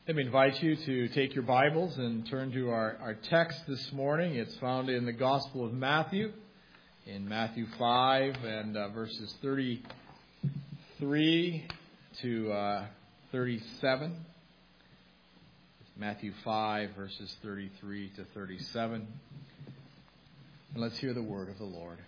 Let me invite you to take your Bibles and turn to our text this morning. It's found in the Gospel of Matthew, in Matthew 5 and verses 33 to 37. Matthew 5, verses 33 to 37. And let's hear the word of the Lord.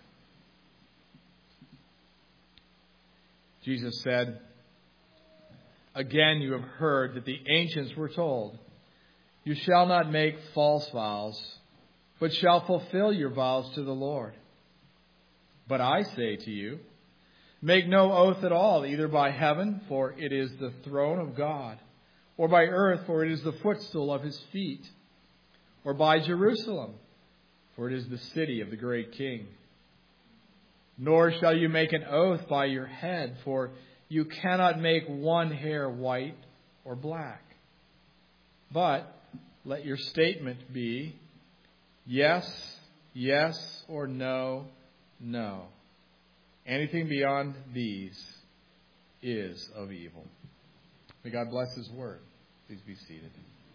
Jesus said, "Again you have heard that the ancients were told, 'You shall not make false vows, but shall fulfill your vows to the Lord.' But I say to you, make no oath at all, either by heaven, for it is the throne of God, or by earth, for it is the footstool of his feet, or by Jerusalem, for it is the city of the great King. Nor shall you make an oath by your head, for you cannot make one hair white or black. But let your statement be, yes, yes, or no, no. Anything beyond these is of evil." May God bless His word. Please be seated.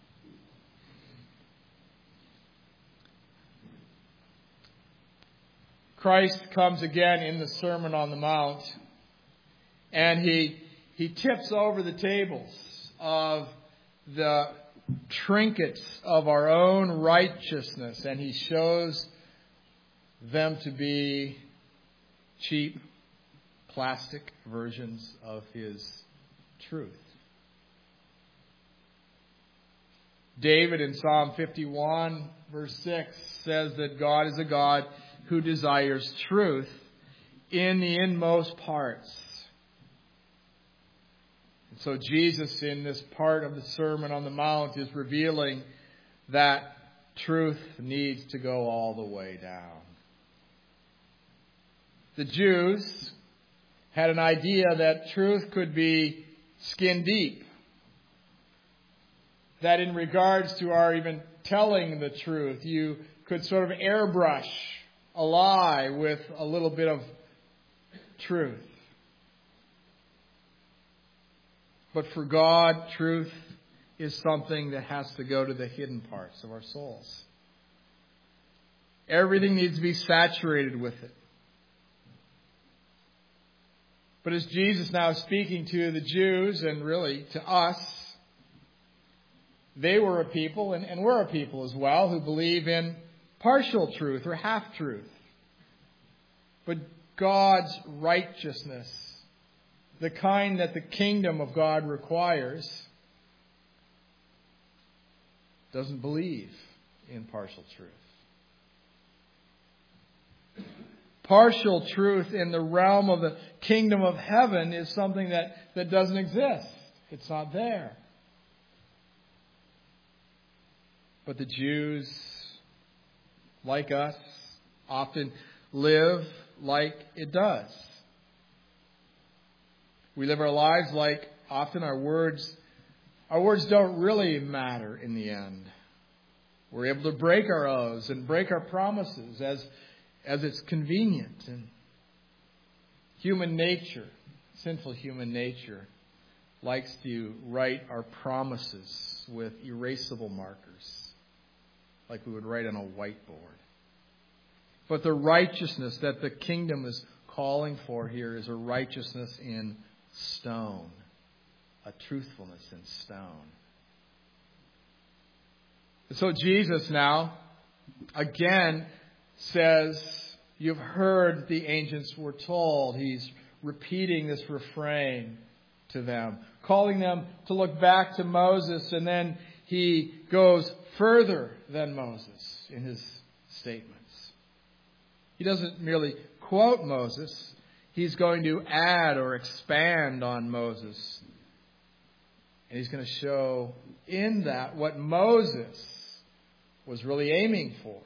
Christ comes again in the Sermon on the Mount, and he tips over the tables of the trinkets of our own righteousness, and he shows them to be cheap, plastic versions of his truth. David in Psalm 51, verse 6, says that God is a God who desires truth in the inmost parts. And so Jesus, in this part of the Sermon on the Mount, is revealing that truth needs to go all the way down. The Jews had an idea that truth could be skin deep. That in regards to our even telling the truth, you could sort of airbrush a lie with a little bit of truth. But for God, truth is something that has to go to the hidden parts of our souls. Everything needs to be saturated with it. But as Jesus now is speaking to the Jews and really to us, they were a people, and we're a people as well, who believe in partial truth or half-truth. But God's righteousness, the kind that the kingdom of God requires, doesn't believe in partial truth. Partial truth in the realm of the kingdom of heaven is something that doesn't exist. It's not there. But the Jews, like us, often live like it does. We live our lives like often our words don't really matter in the end. We're able to break our oaths and break our promises as it's convenient. And human nature, sinful human nature, likes to write our promises with erasable markers, like we would write on a whiteboard. But the righteousness that the kingdom is calling for here is a righteousness in stone, a truthfulness in stone. So Jesus now again says, "You've heard the ancients were told." He's repeating this refrain to them, calling them to look back to Moses, and then he goes further than Moses in his statements. He doesn't merely quote Moses. He's going to add or expand on Moses. And he's going to show in that what Moses was really aiming for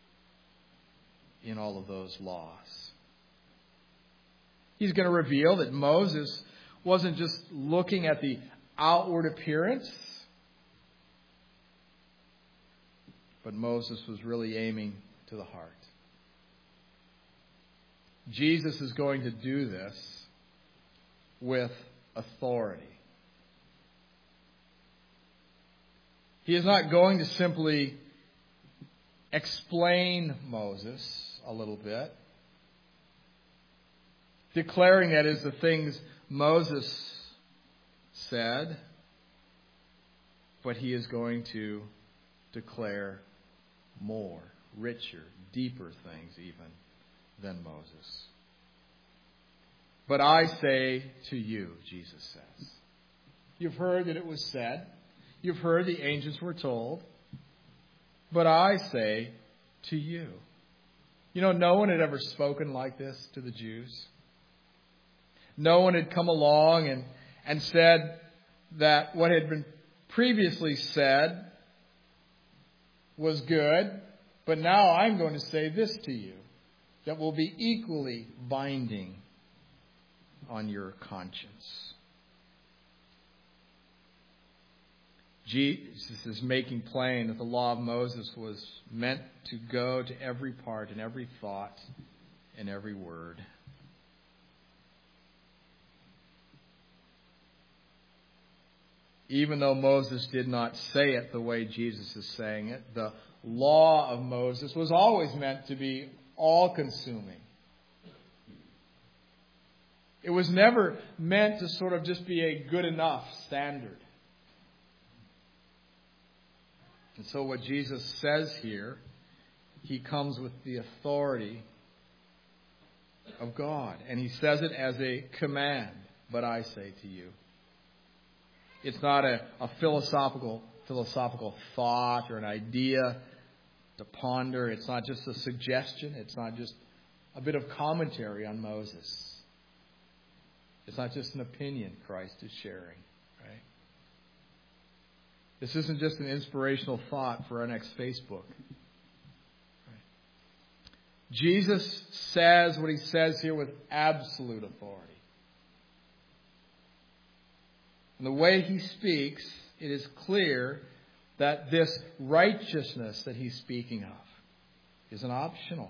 in all of those laws. He's going to reveal that Moses wasn't just looking at the outward appearance, but Moses was really aiming to the heart. Jesus is going to do this with authority. He is not going to simply explain Moses a little bit, declaring that as the things Moses said, but he is going to declare more, richer, deeper things even than Moses. But I say to you, Jesus says. You've heard that it was said. You've heard the angels were told. But I say to you. You know, no one had ever spoken like this to the Jews. No one had come along and said that what had been previously said was good, but now I'm going to say this to you that will be equally binding on your conscience. Jesus is making plain that the law of Moses was meant to go to every part and every thought and every word. Even though Moses did not say it the way Jesus is saying it, the law of Moses was always meant to be all-consuming. It was never meant to sort of just be a good enough standard. And so what Jesus says here, he comes with the authority of God. And he says it as a command, but I say to you. It's not a philosophical thought or an idea to ponder. It's not just a suggestion. It's not just a bit of commentary on Moses. It's not just an opinion Christ is sharing. Right? This isn't just an inspirational thought for our next Facebook. Right? Jesus says what he says here with absolute authority. And the way he speaks, it is clear that this righteousness that he's speaking of isn't optional.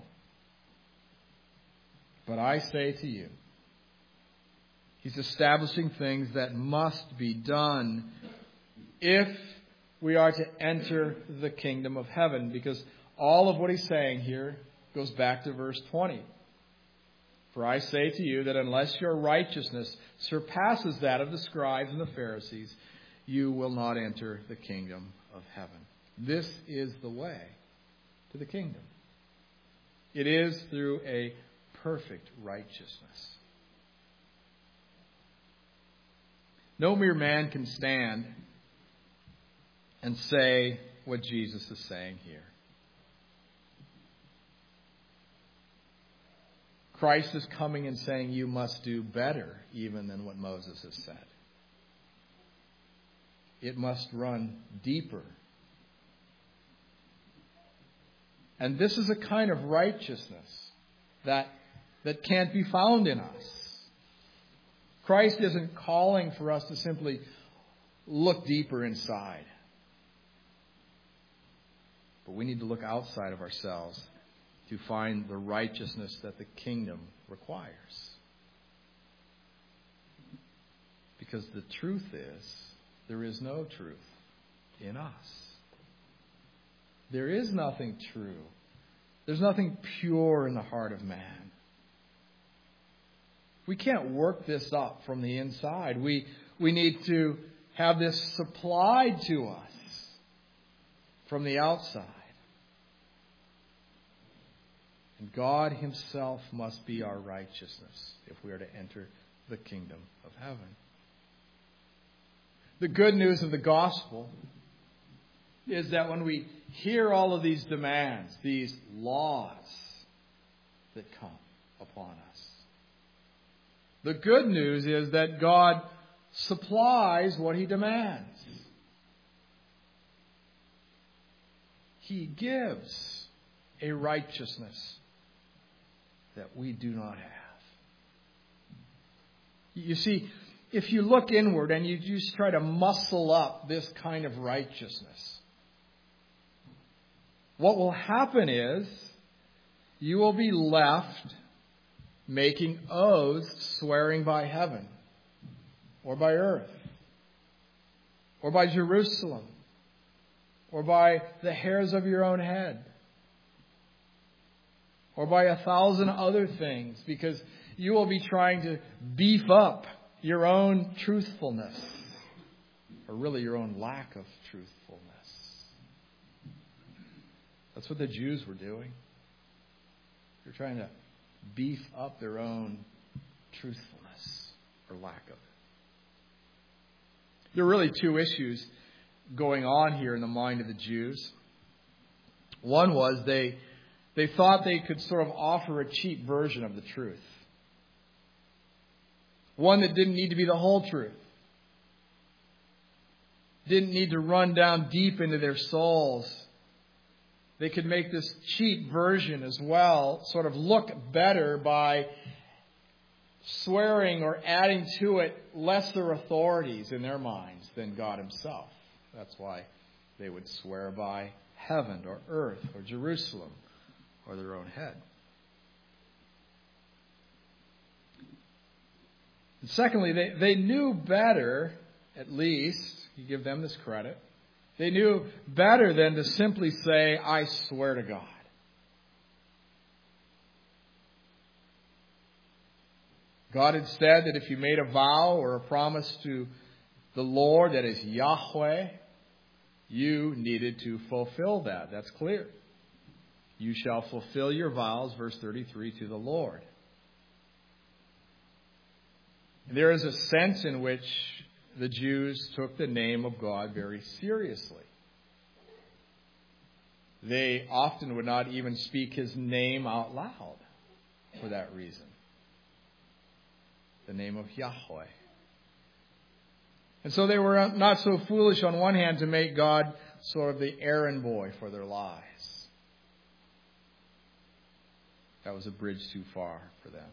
But I say to you, he's establishing things that must be done if we are to enter the kingdom of heaven. Because all of what he's saying here goes back to verse 20. For I say to you that unless your righteousness surpasses that of the scribes and the Pharisees, you will not enter the kingdom of heaven. This is the way to the kingdom. It is through a perfect righteousness. No mere man can stand and say what Jesus is saying here. Christ is coming and saying you must do better even than what Moses has said. It must run deeper. And this is a kind of righteousness that can't be found in us. Christ isn't calling for us to simply look deeper inside. But we need to look outside of ourselves to find the righteousness that the kingdom requires. Because the truth is, there is no truth in us. There is nothing true. There's nothing pure in the heart of man. We can't work this up from the inside. We need to have this supplied to us from the outside. And God himself must be our righteousness if we are to enter the kingdom of heaven. The good news of the gospel is that when we hear all of these demands, these laws that come upon us, the good news is that God supplies what he demands. He gives a righteousness that we do not have. You see, if you look inward and you just try to muscle up this kind of righteousness, what will happen is you will be left making oaths, swearing by heaven, or by earth, or by Jerusalem, or by the hairs of your own head, or by 1,000 other things, because you will be trying to beef up your own truthfulness, or really your own lack of truthfulness. That's what the Jews were doing. They're trying to beef up their own truthfulness, or lack of it. There are really two issues going on here in the mind of the Jews. One was they thought they could sort of offer a cheap version of the truth. One that didn't need to be the whole truth. Didn't need to run down deep into their souls. They could make this cheap version as well sort of look better by swearing or adding to it lesser authorities in their minds than God Himself. That's why they would swear by heaven or earth or Jerusalem or their own head. And secondly, they knew better, at least, you give them this credit, they knew better than to simply say, I swear to God. God had said that if you made a vow or a promise to the Lord, that is Yahweh, you needed to fulfill that. That's clear. You shall fulfill your vows, verse 33, to the Lord. There is a sense in which the Jews took the name of God very seriously. They often would not even speak His name out loud for that reason. The name of Yahweh. And so they were not so foolish on one hand to make God sort of the errand boy for their lies. That was a bridge too far for them.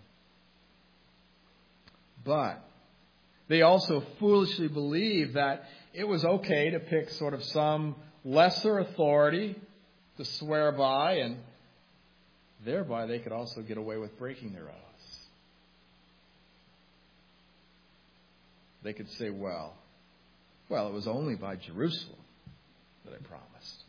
But they also foolishly believed that it was okay to pick sort of some lesser authority to swear by, and thereby they could also get away with breaking their oaths. They could say, well, it was only by Jerusalem that I promised.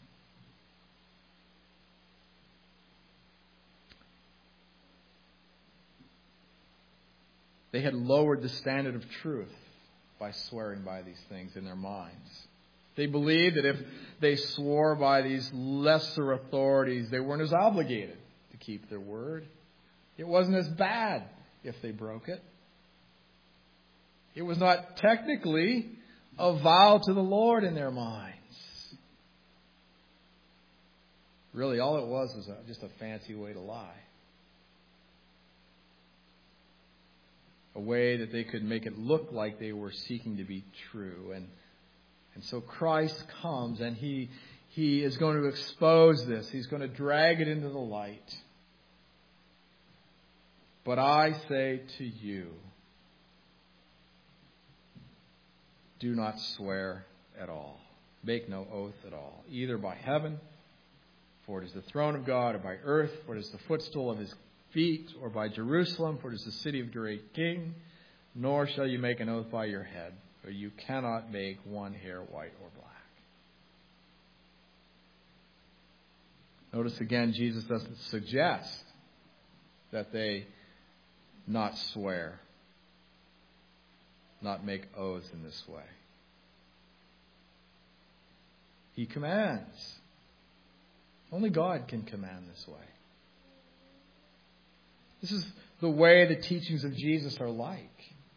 They had lowered the standard of truth by swearing by these things in their minds. They believed that if they swore by these lesser authorities, they weren't as obligated to keep their word. It wasn't as bad if they broke it. It was not technically a vow to the Lord in their minds. Really, all it was just a fancy way to lie. A way that they could make it look like they were seeking to be true. And so Christ comes and He is going to expose this. He's going to drag it into the light. But I say to you, do not swear at all. Make no oath at all, either by heaven, for it is the throne of God, or by earth, for it is the footstool of His feet, or by Jerusalem, for it is the city of the great King. Nor shall you make an oath by your head, for you cannot make one hair white or black. Notice again, Jesus doesn't suggest that they not swear, not make oaths in this way. He commands. Only God can command this way. This is the way the teachings of Jesus are like.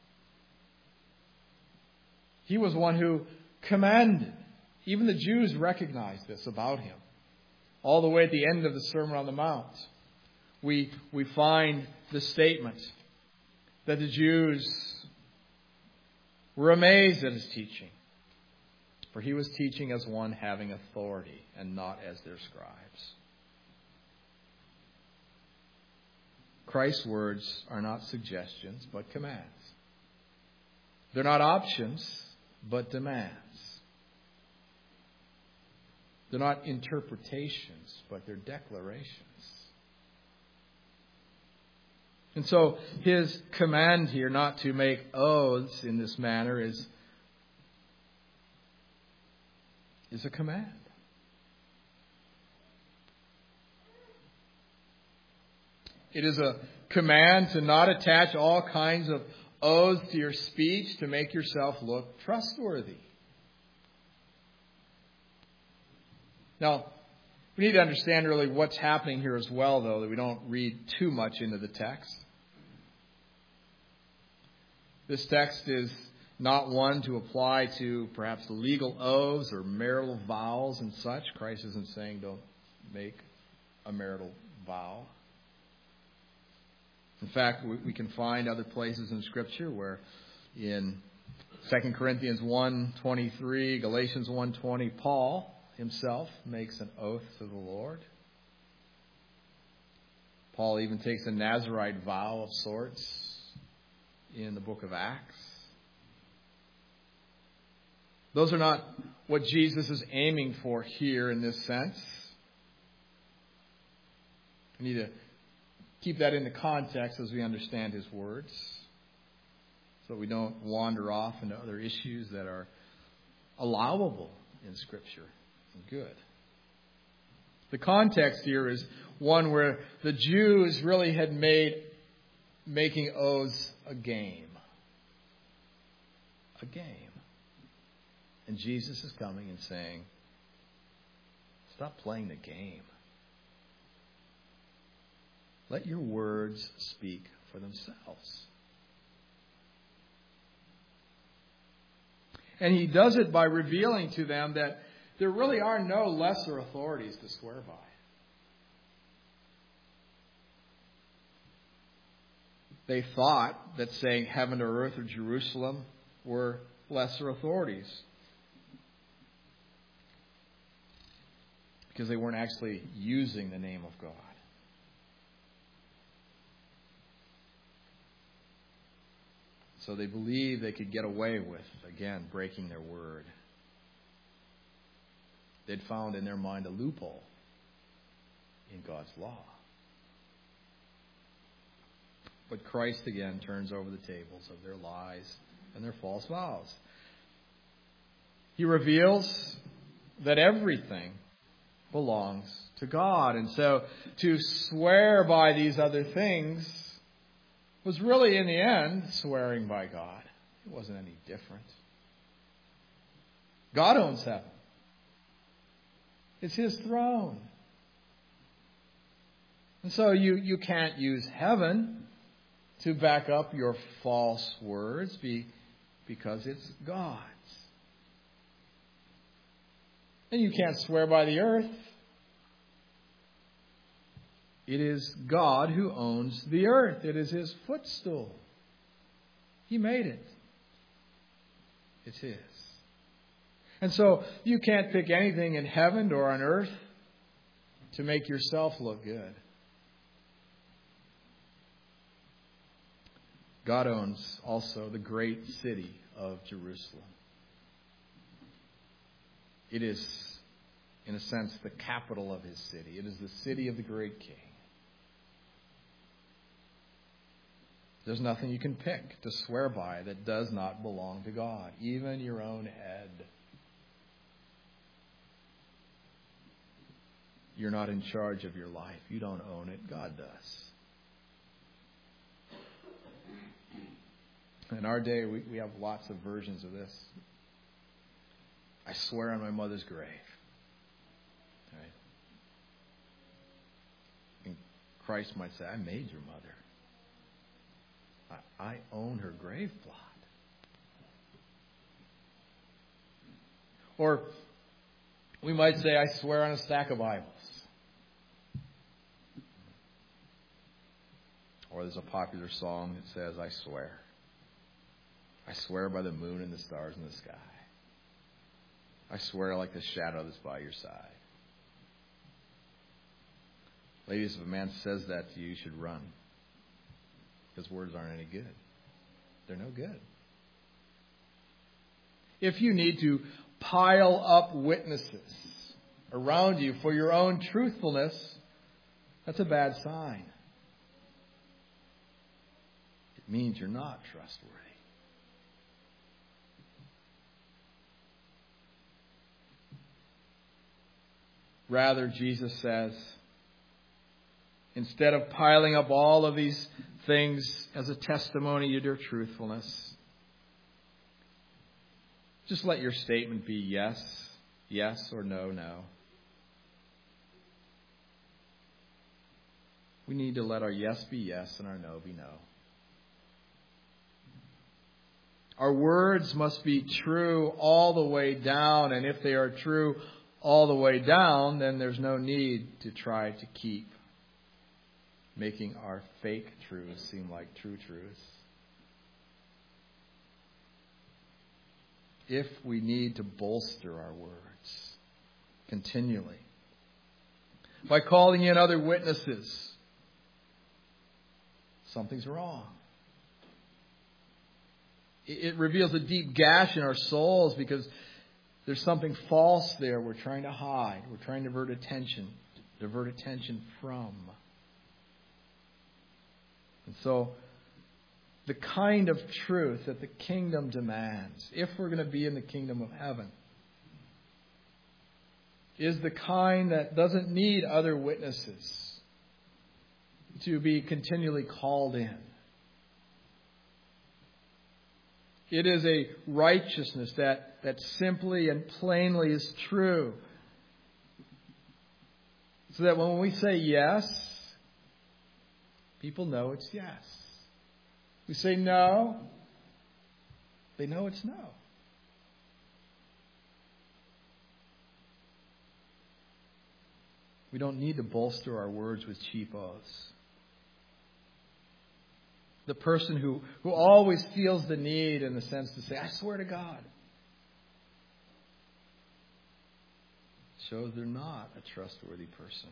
He was one who commanded. Even the Jews recognized this about Him. All the way at the end of the Sermon on the Mount, we find the statement that the Jews were amazed at His teaching. For He was teaching as one having authority and not as their scribes. Christ's words are not suggestions, but commands. They're not options, but demands. They're not interpretations, but they're declarations. And so His command here not to make oaths in this manner is a command. It is a command to not attach all kinds of oaths to your speech to make yourself look trustworthy. Now, we need to understand really what's happening here as well, though, that we don't read too much into the text. This text is not one to apply to perhaps legal oaths or marital vows and such. Christ isn't saying don't make a marital vow. In fact, we can find other places in Scripture where in 2 Corinthians 1:23, Galatians 1:20, Paul himself makes an oath to the Lord. Paul even takes a Nazirite vow of sorts in the book of Acts. Those are not what Jesus is aiming for here in this sense. We need to keep that into context as we understand his words, so we don't wander off into other issues that are allowable in Scripture and good. The context here is one where the Jews really had made making oaths a game. A game. And Jesus is coming and saying, stop playing the game. Let your words speak for themselves. And he does it by revealing to them that there really are no lesser authorities to swear by. They thought that saying heaven or earth or Jerusalem were lesser authorities, because they weren't actually using the name of God. So they believed they could get away with, again, breaking their word. They'd found in their mind a loophole in God's law. But Christ again turns over the tables of their lies and their false vows. He reveals that everything belongs to God. And so to swear by these other things was really, in the end, swearing by God. It wasn't any different. God owns heaven. It's His throne. And so you can't use heaven to back up your false words because it's God's. And you can't swear by the earth. It is God who owns the earth. It is His footstool. He made it. It's His. And so you can't pick anything in heaven or on earth to make yourself look good. God owns also the great city of Jerusalem. It is, in a sense, the capital of His city. It is the city of the great King. There's nothing you can pick to swear by that does not belong to God, even your own head. You're not in charge of your life. You don't own it. God does. In our day, we have lots of versions of this. I swear on my mother's grave. Right? And Christ might say, I made your mother. I own her grave plot. Or we might say, I swear on a stack of Bibles. Or there's a popular song that says, I swear. I swear by the moon and the stars in the sky. I swear like the shadow that's by your side. Ladies, if a man says that to you, you should run. Because words aren't any good. They're no good. If you need to pile up witnesses around you for your own truthfulness, that's a bad sign. It means you're not trustworthy. Rather, Jesus says, Instead of piling up all of these things as a testimony to your truthfulness, just let your statement be yes, yes, or no, no. We need to let our yes be yes and our no be no. Our words must be true all the way down, and if they are true all the way down, then there's no need to try to keep making our fake truths seem like true truths. If we need to bolster our words continually by calling in other witnesses, something's wrong. It reveals a deep gash in our souls because there's something false there we're trying to hide. We're trying to divert attention from. And so, the kind of truth that the kingdom demands, if we're going to be in the kingdom of heaven, is the kind that doesn't need other witnesses to be continually called in. It is a righteousness that simply and plainly is true. So that when we say yes, people know it's yes. We say no, they know it's no. We don't need to bolster our words with cheap oaths. The person who always feels the need in the sense to say, I swear to God, shows they're not a trustworthy person.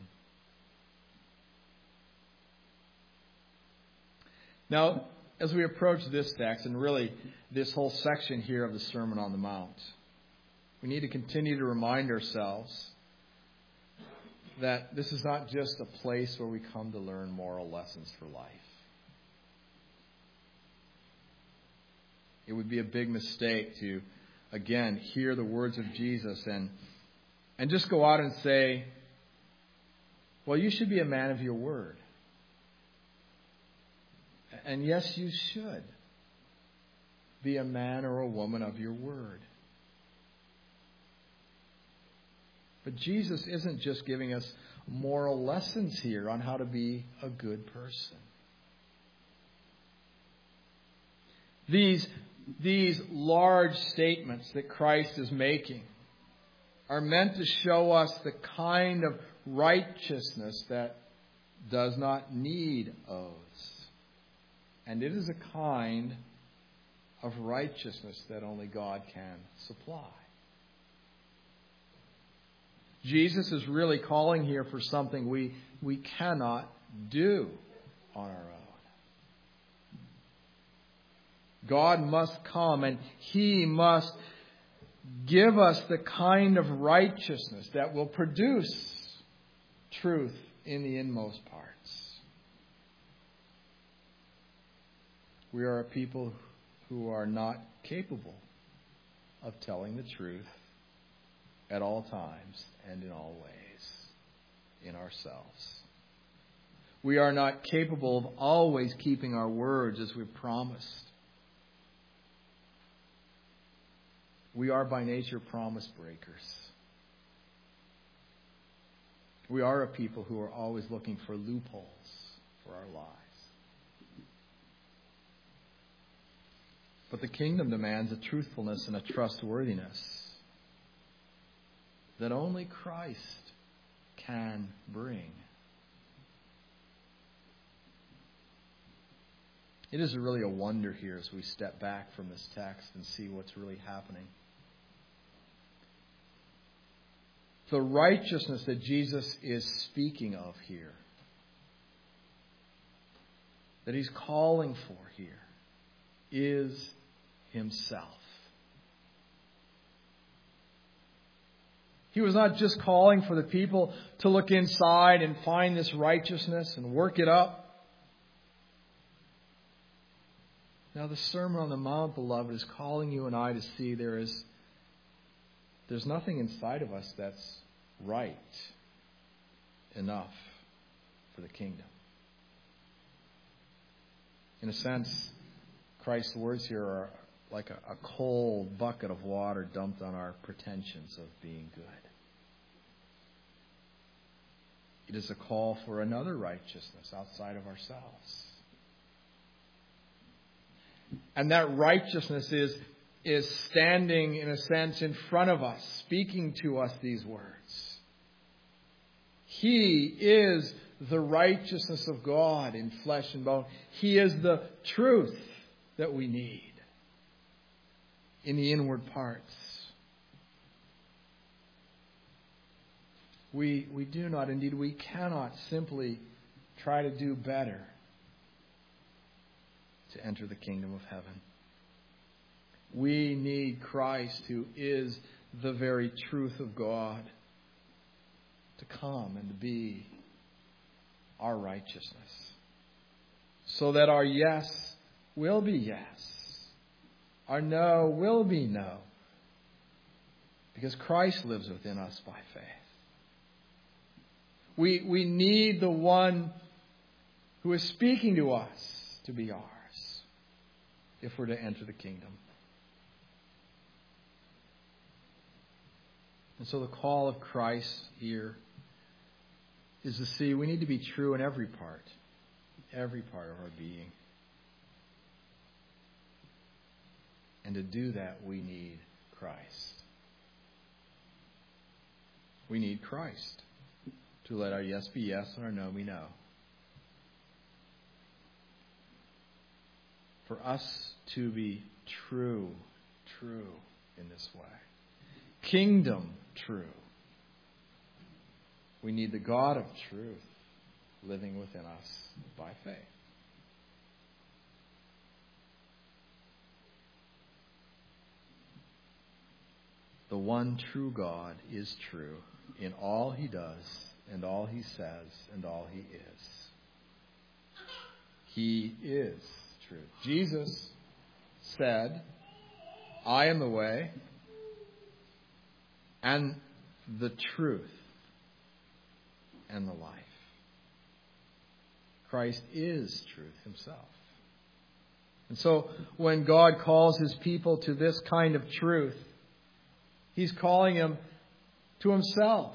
Now, as we approach this text, and really this whole section here of the Sermon on the Mount, we need to continue to remind ourselves that this is not just a place where we come to learn moral lessons for life. It would be a big mistake to, again, hear the words of Jesus and just go out and say, well, you should be a man of your word. And yes, you should be a man or a woman of your word. But Jesus isn't just giving us moral lessons here on how to be a good person. These large statements that Christ is making are meant to show us the kind of righteousness that does not need oaths. And it is a kind of righteousness that only God can supply. Jesus is really calling here for something we cannot do on our own. God must come and He must give us the kind of righteousness that will produce truth in the inmost parts. We are a people who are not capable of telling the truth at all times and in all ways in ourselves. We are not capable of always keeping our words as we've promised. We are by nature promise breakers. We are a people who are always looking for loopholes for our lives. But the kingdom demands a truthfulness and a trustworthiness that only Christ can bring. It is really a wonder here as we step back from this text and see what's really happening. The righteousness that Jesus is speaking of here, that He's calling for here, is Himself. He was not just calling for the people to look inside and find this righteousness and work it up. Now, the Sermon on the Mount, beloved, is calling you and I to see there's nothing inside of us that's right enough for the kingdom. In a sense, Christ's words here are like a cold bucket of water dumped on our pretensions of being good. It is a call for another righteousness outside of ourselves. And that righteousness is standing, in a sense, in front of us, speaking to us these words. He is the righteousness of God in flesh and bone. He is the truth that we need in the inward parts. We do not, indeed, we cannot simply try to do better to enter the kingdom of heaven. We need Christ, who is the very truth of God, to come and to be our righteousness, so that our yes will be yes, our no will be no, because Christ lives within us by faith. We need the one who is speaking to us to be ours if we're to enter the kingdom. And so the call of Christ here is to see we need to be true in every part of our being. And to do that, we need Christ. We need Christ to let our yes be yes and our no be no. For us to be true in this way. Kingdom true. We need the God of truth living within us by faith. The one true God is true in all He does and all He says and all He is. He is truth. Jesus said, I am the way and the truth and the life. Christ is truth Himself. And so when God calls His people to this kind of truth, He's calling them to Himself.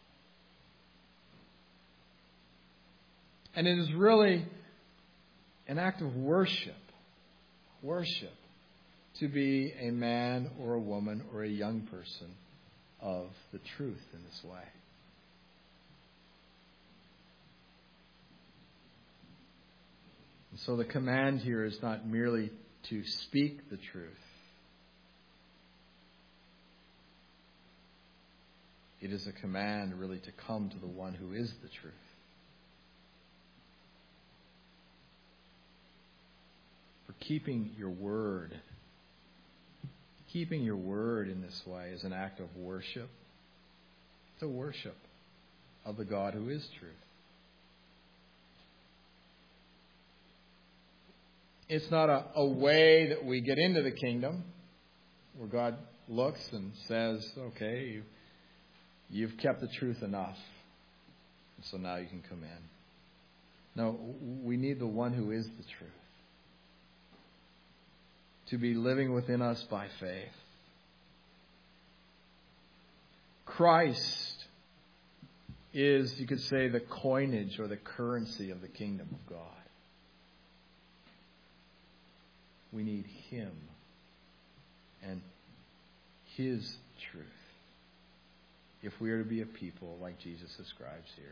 And it is really an act of worship. Worship. To be a man or a woman or a young person of the truth in this way. And so the command here is not merely to speak the truth. It is a command really to come to the one who is the truth. For keeping your word in this way is an act of worship. It's a worship of the God who is truth. It's not a way that we get into the kingdom where God looks and says, okay, you've kept the truth enough, and so now you can come in. No, we need the one who is the truth to be living within us by faith. Christ is, you could say, the coinage or the currency of the kingdom of God. We need Him and His truth if we are to be a people like Jesus describes here.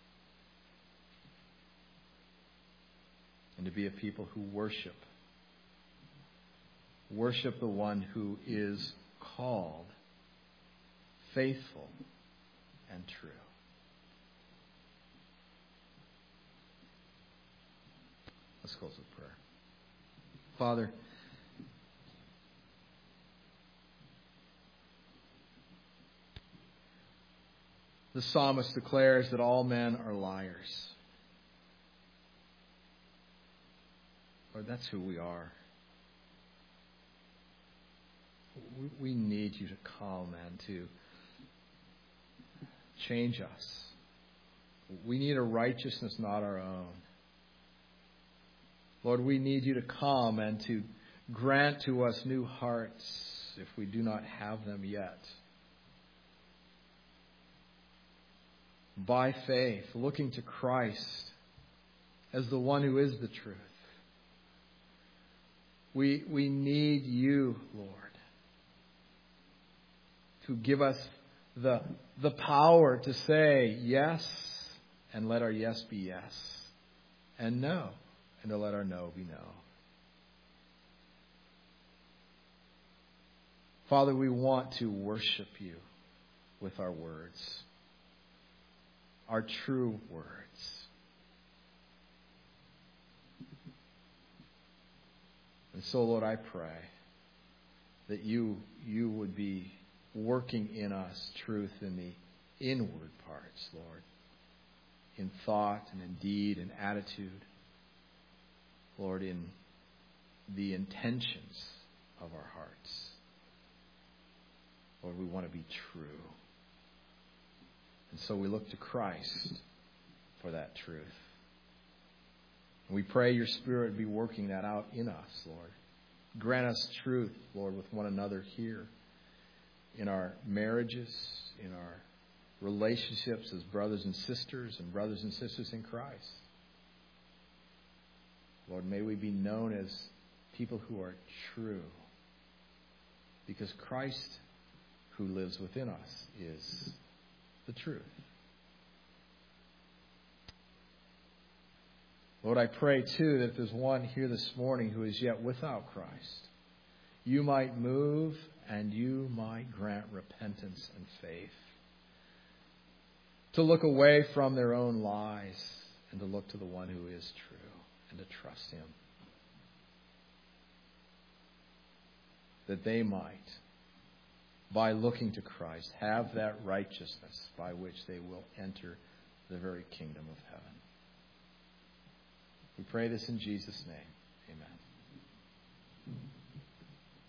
And to be a people who worship the one who is called faithful and true. Let's close with prayer. Father, the psalmist declares that all men are liars. Lord, that's who we are. We need you to come and to change us. We need a righteousness not our own. Lord, we need you to come and to grant to us new hearts if we do not have them yet. By faith, looking to Christ as the one who is the truth. We need you, Lord, to give us the power to say yes and let our yes be yes, and no and to let our no be no. Father, we want to worship you with our words, our true words. And so, Lord, I pray that you would be working in us truth in the inward parts, Lord, in thought and in deed and attitude, Lord, in the intentions of our hearts. Lord, we want to be true. And so we look to Christ for that truth. And we pray your Spirit be working that out in us, Lord. Grant us truth, Lord, with one another here, in our marriages, in our relationships as brothers and sisters in Christ. Lord, may we be known as people who are true, because Christ, who lives within us, is the truth. Lord, I pray too that if there's one here this morning who is yet without Christ, you might move and you might grant repentance and faith, to look away from their own lies and to look to the one who is true and to trust him. That they might, by looking to Christ, have that righteousness by which they will enter the very kingdom of heaven. We pray this in Jesus' name. Amen.